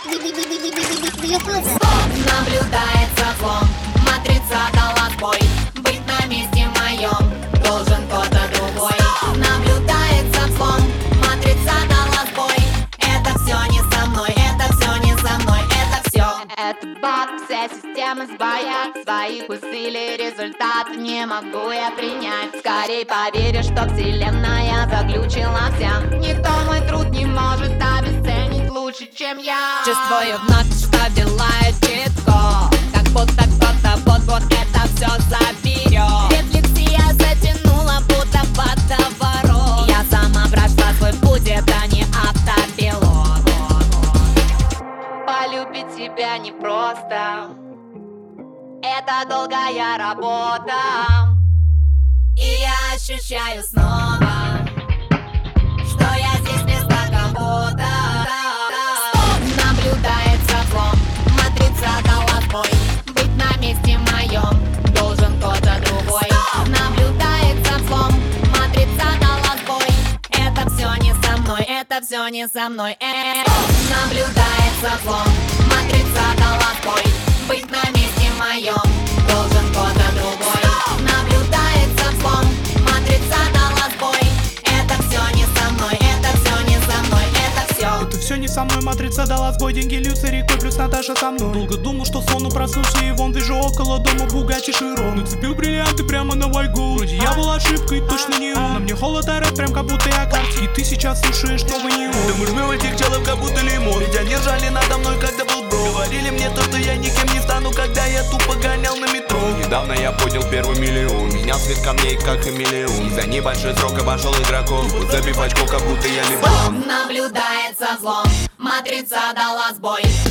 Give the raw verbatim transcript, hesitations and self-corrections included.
Наблюдается злом, матрица дала сбой. Быть на месте моем должен кто-то другой. Наблюдается злом, матрица дала сбой. Это все не со мной, это все не со мной, это все. Это баг, вся система сбоят. Своих усилий результат не могу я принять. Скорей поверишь, что вселенная заглючила вся. Никто мой труд не может обесценить лучше, чем я. Чувствую вновь, что делаю читко, как будто кто-то вот-вот это все заберет. Рефлексия затянула, будто водоворот. Я сама прошла свой путь, это не автопилот. Полюбить себя непросто, это долгая работа. И я ощущаю снова, что я здесь вместо кого-то. Наблюдается злом, матрица дала сбой. Быть на месте моем должен кто-то другой. Наблюдается злом, матрица дала сбой. Это все не со мной, это все не со мной. Э-э-э. Наблюдается злом, матрица дала сбой. Быть на месте моем должен кто-то другой. Наблюдается злом, матрица дала сбой. Это все не со мной, это все не со мной, это все. Это все не со мной, матрица дала сбой. Деньги льются рекой, плюс Наташа со мной. Долго думал, что сон проснулся, и вон вижу около дома бугачи Широн. Нацепил бриллианты прямо на вайгу. Вроде я был ошибкой, точно не он. На мне холод и рэп, прям как будто я карте. И ты сейчас слушаешь новый не он. Да мы жмем этих челов, как будто лимон. Ведь они ржали надо мной, когда был бро. Говорили мне то, что я никем не стану, когда я тупо гонял на метро. Недавно я поднял первый миллион. Менял цвет камней, как хамелеон. За небольшой срок обошел и дракон. Буд забив очко, как будто я лимон. Наблюдается злом, матрица дала сбой.